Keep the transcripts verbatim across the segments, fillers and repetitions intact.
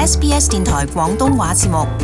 S B S 電台廣東話節目。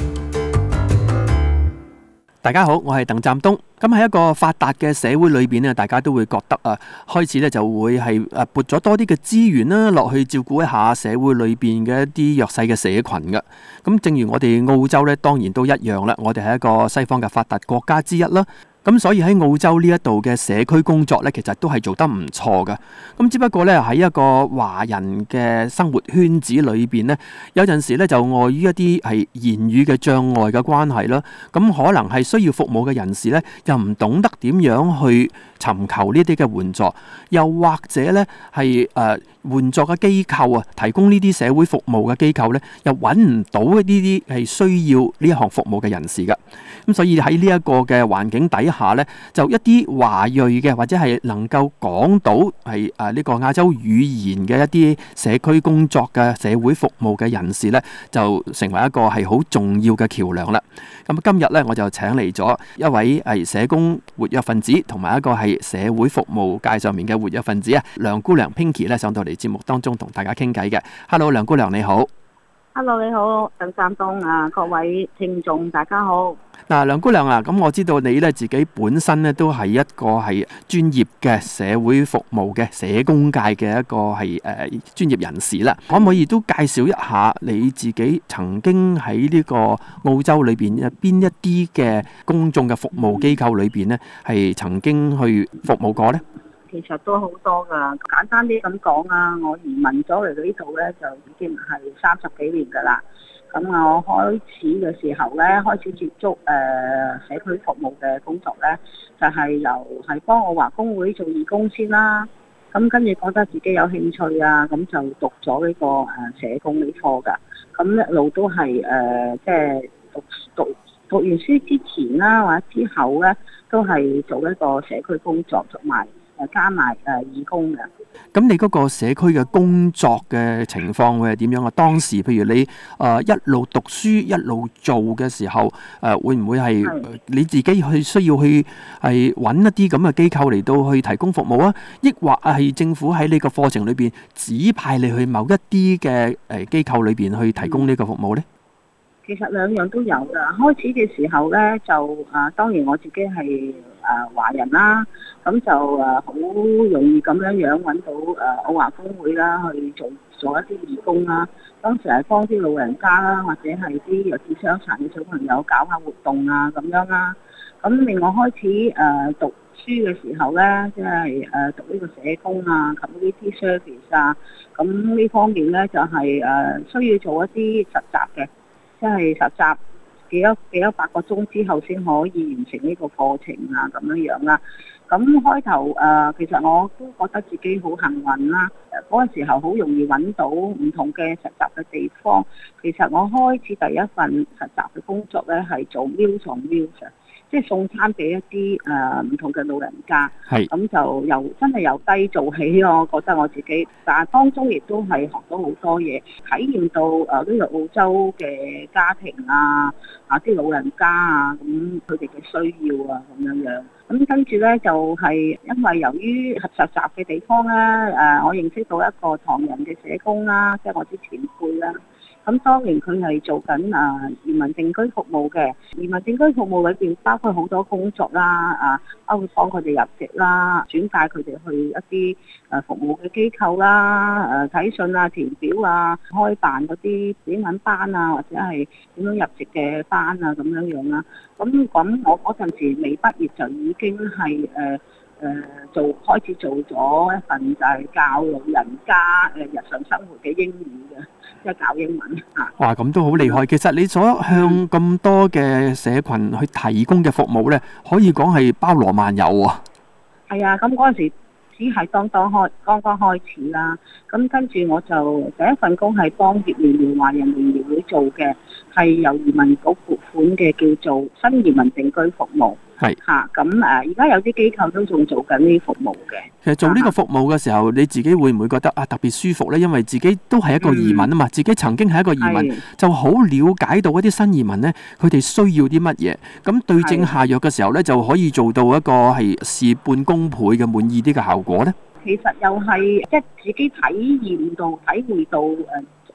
大家好，我係鄧湛東。咁喺一個發達嘅社會裏邊咧，大家都會覺得啊，開始咧就會係誒撥咗多啲嘅資源啦，落去照顧一下社會裏邊嘅一啲弱勢嘅社群嘅。咁正如我哋澳洲咧，當然都一樣啦。我哋係一個西方嘅發達國家之一啦。咁所以喺澳洲呢一度嘅社區工作咧，其實都係做得唔錯嘅。咁只不過咧喺一個華人嘅生活圈子裏邊咧，有陣時咧就礙於一啲係言語嘅障礙嘅關係啦。咁可能係需要服務嘅人士咧，又唔懂得點樣去尋求呢啲嘅援助，又或者咧係誒援助嘅機構啊，提供呢啲社會服務嘅機構咧，又揾唔到呢啲係需要呢一項服務嘅人士嘅。咁所以喺呢一個嘅環境底下咧，就一啲華裔嘅或者係能夠講到係誒呢個亞洲語言嘅一啲社區工作嘅社會服務嘅人士咧，就成為一個係好重要嘅橋樑啦。咁今日咧，我就請嚟咗一位係社工活躍分子，同埋一個係社會服務界上面嘅活躍分子啊，梁姑娘 Pinky 咧上到嚟節目當中同大家傾偈嘅。Hello， 梁姑娘你好。 Hello， 你好，鄧湛東啊，各位聽眾大家好。 嗱，梁姑娘啊，咁我知道你咧自己本身咧都係一個係專業嘅社會服務嘅社工界嘅一個係誒專業人士啦。可唔可以都介紹一下你自己曾經喺呢個澳洲裏邊邊一啲嘅公眾嘅服務機構裏邊咧，係曾經去服務過呢？ 其實都好多噶，簡單啲咁講啊，我移民咗嚟到呢度咧，就已經係三十幾年噶啦。咁我開始嘅時候咧，開始接觸誒、呃、社區服務嘅工作咧，就係、是、由係幫澳華工會做義工先啦。咁跟住覺得自己有興趣啊，咁就讀咗呢個誒社工呢科噶。咁一路都係誒即係讀讀讀完書之前啦，或者之後咧，都係做一個社區工作同埋誒加埋誒義工嘅。 咁你嗰個社區嘅工作嘅情況會係點樣啊？當時譬如你誒、呃、一路讀書一路做嘅時候，誒、呃、會唔會係你自己去需要去係揾一啲咁嘅機構嚟到去提供服務啊？抑或係政府喺呢個課程裏邊指派你去某一啲嘅誒機構裏邊去提供呢個服務呢？ 其實兩樣都有㗎。開始嘅時候呢，就啊當然我自己係啊華人啦，咁就啊好容易咁樣樣揾到誒澳華工會啦，去做做一啲義工啦。當時係幫啲老人家啦，或者係啲有智傷殘嘅小朋友搞下活動啊咁樣啦。咁另外開始誒讀書嘅時候呢，即係誒讀呢個社工啊、community service 啊，咁呢方面呢，就係誒需要做一啲實習嘅。即係實習幾多幾多百個鐘之後先可以完成呢個課程啊，咁樣樣啦。咁開頭誒，其實我都覺得自己好幸運啦。誒嗰陣時候好容易揾到唔同嘅實習嘅地方。其實我開始第一份實習嘅工作咧係做 Meals on Wheels，即係送餐俾一啲誒唔同嘅老人家。係。咁就由真係由低做起咯，我覺得我自己。但係當中亦都係學到好多嘢，體驗到誒呢個澳洲嘅家庭啊，啊啲老人家啊，咁佢哋嘅需要啊咁樣樣。咁跟住咧就係、是、因為由於實習嘅地方咧，誒我認識到一個唐人嘅社工啦，即係我啲前輩啦。咁當年佢係做緊啊移民定居服務嘅，移民定居服務裏邊包括好多工作啦，啊包括幫佢哋入籍啦，轉介佢哋去一啲誒服務嘅機構啦，誒睇信啊、填表啊、開辦嗰啲英文班啊，或者係點樣入籍嘅班啊咁樣樣啦。咁咁我嗰陣時未畢業就已經係誒誒做開始做咗一份就係教老人家誒日常生活嘅英語嘅。即係教英文嚇。哇！咁都好厲害。其實你所向咁多嘅社群去提供嘅服務咧，可以講係包羅萬有喎。係啊，咁嗰陣時只係當當開剛剛開始啦。咁跟住我就第一份工係幫葉聯聯華人聯誼會做嘅，係由移民局撥款嘅，叫做新移民定居服務。係嚇，咁誒而家有啲機構都仲做緊呢啲服務嘅。其實做呢個服務嘅時候，你自己會唔會覺得啊特別舒服咧？因為自己都係一個移民啊嘛，嗯、自己曾經係一個移民，就好了解到一啲新移民咧，佢哋需要啲乜嘢，咁對症下藥嘅時候咧，就可以做到一個係事半功倍嘅滿意啲嘅效果咧。其實又係即係自己體驗到、體會到誒。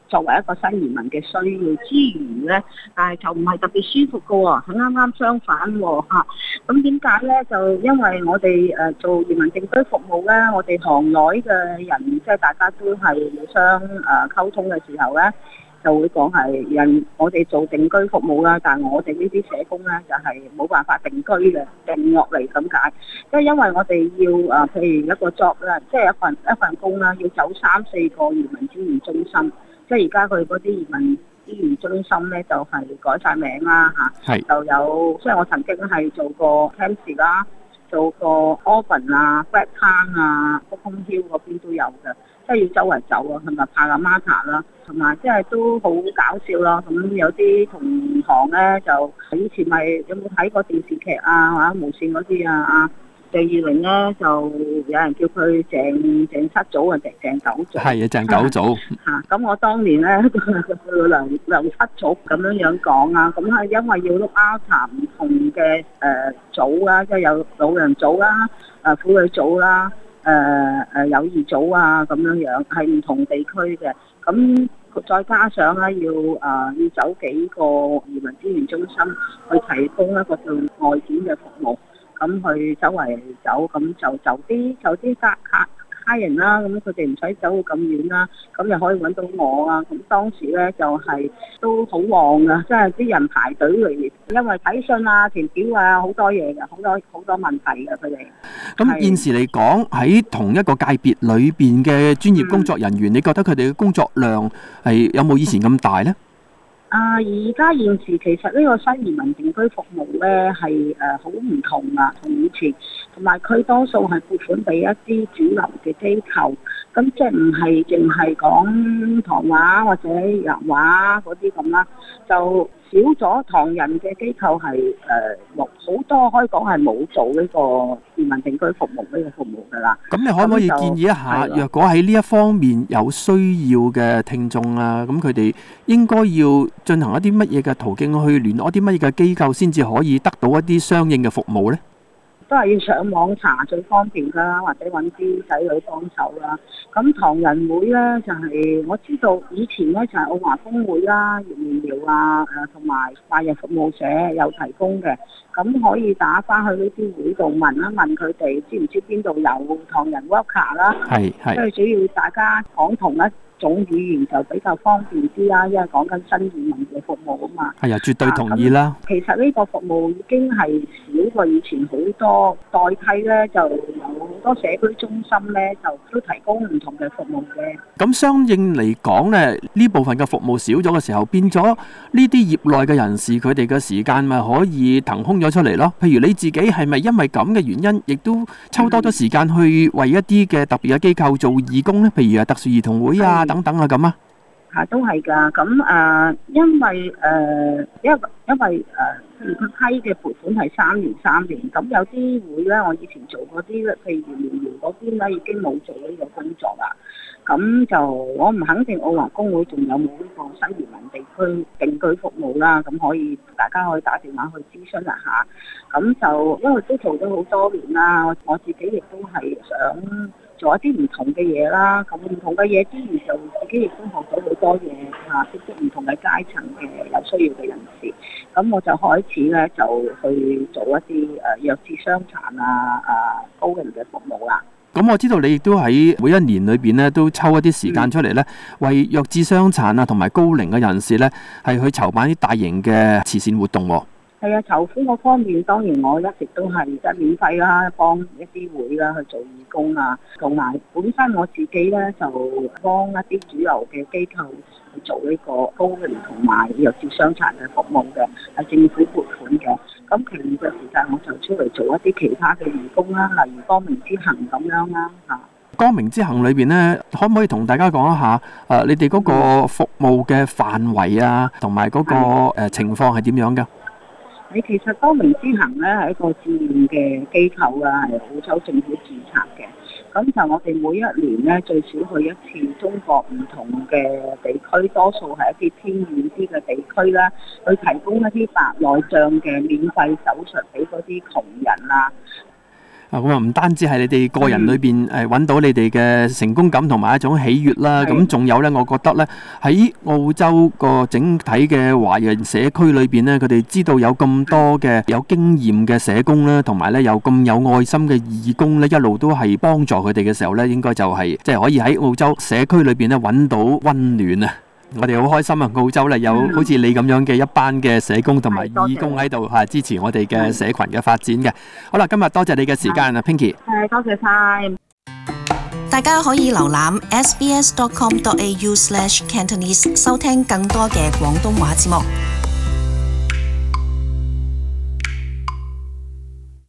作為一個新移民嘅需要之餘呢，但係就唔係特別舒服嘅喎，係啱啱相反喎嚇。咁點解呢？就因為我哋誒做移民定居服務呢，我哋行內嘅人即係大家都係互相誒溝通嘅時候呢，就會講係人我哋做定居服務啦，但係我哋呢啲社工呢，就係冇辦法定居嘅，定落嚟咁解。即係因為我哋要誒，譬如一個 job 啦，即係一份一份工啦，要走三四個移民資源中心。即係而家佢嗰啲移民資源中心咧，就係、是、改晒名啦嚇， 係就有，即係我曾經係做過 Campsie 啦，做過 Auburn 啊、Blacktown 啊、Broken Hill 嗰邊都有嘅，即係要周圍走啊，同埋 Parramatta 啦，同埋即係都好搞笑咯。咁有啲同行咧，就以前咪有冇睇過電視劇啊，或者無線嗰啲啊啊？鄭裕玲咧就有人叫佢鄭鄭七祖啊，鄭鄭九祖。 係啊，鄭九祖。 嚇！咁我當年咧佢梁梁七祖咁樣樣講啊，咁係因為要 look after 唔同嘅誒組啊，即係有老人組啦、誒婦女組啦、誒誒友誼組啊咁樣樣，係唔同地區嘅。咁再加上咧要誒要走幾個移民資源中心去提供一個叫外展嘅服務。咁去周圍走，咁就就啲就啲家客客人啦，咁佢哋唔使走到咁遠啦，咁又可以揾到我啊！咁當時咧就係、是、都好旺啊，即係啲人排隊嚟，因為睇信啊、填表啊好多嘢嘅，好多好多問題嘅佢哋。 咁現時嚟講，喺同一個界別裏邊嘅專業工作人員，嗯、你覺得佢哋嘅工作量係有冇以前咁大呢？ 啊！而家現時其實呢個新移民定居服務咧係誒好唔同啊，同以前，同埋佢多數係撥款俾一啲主流嘅機構，咁即係唔係淨係講唐話或者人話嗰啲咁啦，就少咗唐人嘅機構係誒冇好多，可以講係冇做呢個移民定居服務呢個服務噶啦。咁你可唔可以建議一下，若果喺呢一方面有需要嘅聽眾啊，咁佢哋應該要進行一啲乜嘢嘅途徑去聯絡一啲乜嘢嘅機構，先至可以得到一啲相應嘅服務呢？ 都係要上網查最方便啦，或者揾啲仔女幫手啦。咁唐人會呢，就係、是、我知道以前呢，就係澳華公會啦、葉苗苗啊、誒同埋華人服務社有提供嘅。咁可以打翻去呢啲會度問一問佢哋知唔知邊度有唐人 worker 啦。係係。即係主要大家講同一種語言就比較方便啲啦，因為講緊新移民嘅服務啊嘛。係啊，絕對同意啦。啊、其實呢個服務已經係少過以前好多，代替咧就有好多社區中心咧就都提供唔同嘅服務嘅。咁相應嚟講咧，呢部分嘅服務少咗嘅時候，變咗呢啲業內嘅人士佢哋嘅時間咪可以騰空咗出嚟咯。譬如你自己係咪因為咁嘅原因，亦都抽多咗時間去為一啲嘅特別嘅機構做義工咧？譬如啊，特殊兒童會啊。等等啊，咁啊， 嚇都係㗎。咁誒，因為誒，因為因為誒，佢批嘅撥款係三年三年。咁有啲會咧，我以前做嗰啲咧，譬如苗苗嗰邊咧，已經冇做呢個工作啦。咁就我唔肯定澳華公會仲有冇呢個新移民地區定居服務啦。咁可以大家可以打電話去諮詢一下。咁就因為都做咗好多年啦，我我自己亦都係想做一啲唔同嘅嘢啦，咁唔同嘅嘢之餘就自己亦都學到好多嘢嚇，接觸唔同嘅階層嘅有需要嘅人士，咁我就開始咧就去做一啲誒弱智傷殘啊啊高齡嘅服務啦。咁我知道你亦都喺每一年裏邊咧都抽一啲時間出嚟咧，嗯、為弱智傷殘啊同埋高齡嘅人士咧係去籌辦啲大型嘅慈善活動喎。係啊，籌款嗰方面當然我一直都係即係免費啦，幫一啲會啦去做義工啊，同埋本身我自己咧就幫一啲主流嘅機構去做呢個高齡同埋弱智傷殘嘅服務嘅，係政府撥款嘅。咁其餘嘅時間我就出嚟做一啲其他嘅義工啦，例如光明之行咁樣啦嚇。光明之行裏邊咧，可唔可以同大家講一下誒、呃、你哋嗰個服務嘅範圍啊，同埋嗰個誒、呃、情況係點樣㗎？你其實光明之行咧係一個志願嘅機構啦，係澳洲政府註冊嘅。咁就我哋每一年咧最少去一次中國唔同嘅地區，多數係一啲偏遠啲嘅地區啦，去提供一啲白內障嘅免費手術俾嗰啲窮人啦。 咁啊，唔單止係你哋個人裏邊誒揾到你哋嘅成功感同埋一種喜悅啦，咁仲有咧，我覺得咧喺澳洲個整體嘅華人社區裏邊咧，佢哋知道有咁多嘅有經驗嘅社工啦，同埋咧有咁有愛心嘅義工咧，一路都係幫助佢哋嘅時候咧，應該就係即係可以喺澳洲社區裏邊咧揾到溫暖啊！我哋好開心啊！澳洲咧有好似你咁樣嘅一班嘅社工同埋義工喺度嚇支持我哋嘅社群嘅發展嘅。好啦，今日多謝你嘅時間啊 ，Pinky。 係，多謝晒。 大家可以瀏覽 s b s dot com dot a u slash cantonese 收聽更多嘅廣東話節目。